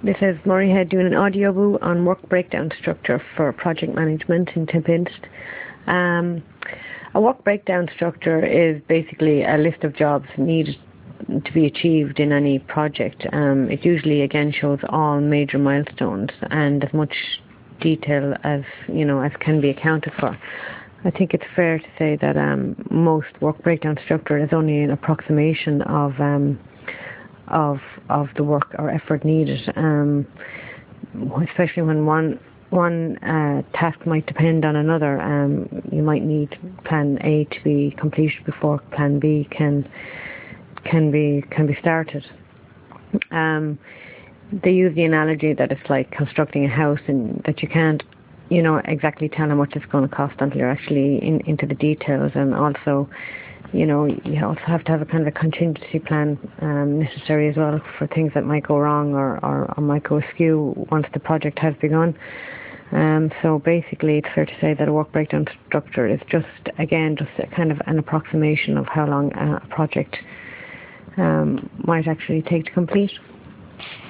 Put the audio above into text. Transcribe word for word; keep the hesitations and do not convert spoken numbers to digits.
This is Murray Head doing an audio on work breakdown structure for project management in Tempest. Um, a work breakdown structure is basically a list of jobs needed to be achieved in any project. Um, it usually again shows all major milestones and as much detail as you know as can be accounted for. I think it's fair to say that um, most work breakdown structure is only an approximation of um, of of the work or effort needed, um, especially when one one uh, task might depend on another. Um, you might need Plan A to be completed before Plan B can can be can be started. Um, they use the analogy that it's like constructing a house, and that you can't, you know, exactly tell how much it's going to cost until you're actually in, into the details. And also, you know, you also have to have a kind of a contingency plan um, necessary as well for things that might go wrong or, or, or might go askew once the project has begun. Um, so basically, it's fair to say that a work breakdown structure is just, again, just a kind of an approximation of how long a project um, might actually take to complete.